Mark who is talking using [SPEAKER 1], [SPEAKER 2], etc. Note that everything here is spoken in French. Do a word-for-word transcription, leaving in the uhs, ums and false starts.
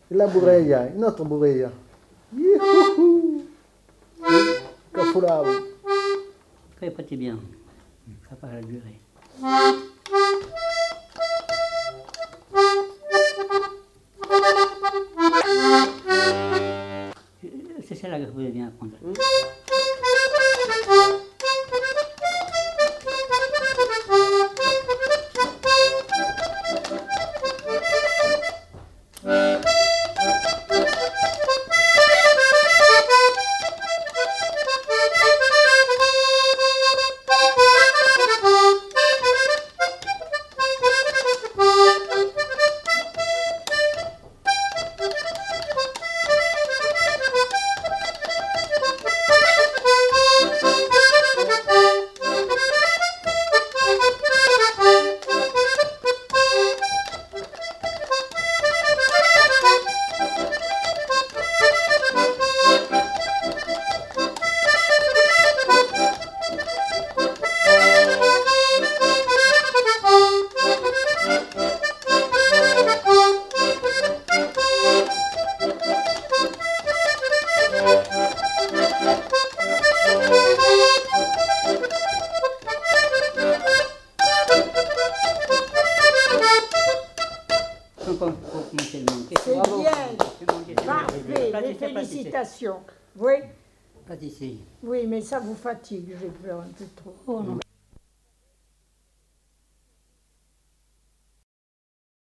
[SPEAKER 1] La bourreia, une autre bourreia. Youhou! Cafurao.
[SPEAKER 2] Très petit bien. Ça va durer. C'est celle-là que je voulais bien apprendre.
[SPEAKER 3] C'est bien, parfait, les félicitations. Oui,
[SPEAKER 2] Pas d'ici.
[SPEAKER 3] oui, mais ça vous fatigue, j'ai peur un peu trop.
[SPEAKER 2] Oh non.